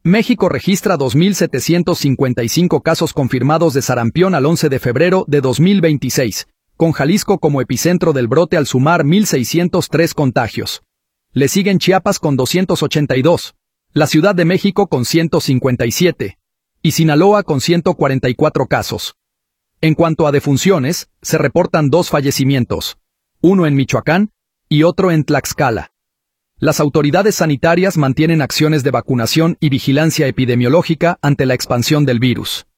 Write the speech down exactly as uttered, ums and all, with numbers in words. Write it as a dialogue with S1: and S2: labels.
S1: México registra dos mil setecientos cincuenta y cinco casos confirmados de sarampión al once de febrero de dos mil veintiséis, con Jalisco como epicentro del brote al sumar mil seiscientos tres contagios. Le siguen Chiapas con doscientos ochenta y dos, la Ciudad de México con ciento cincuenta y siete, y Sinaloa con ciento cuarenta y cuatro casos. En cuanto a defunciones, se reportan dos fallecimientos, uno en Michoacán y otro en Tlaxcala. Las autoridades sanitarias mantienen acciones de vacunación y vigilancia epidemiológica ante la expansión del virus.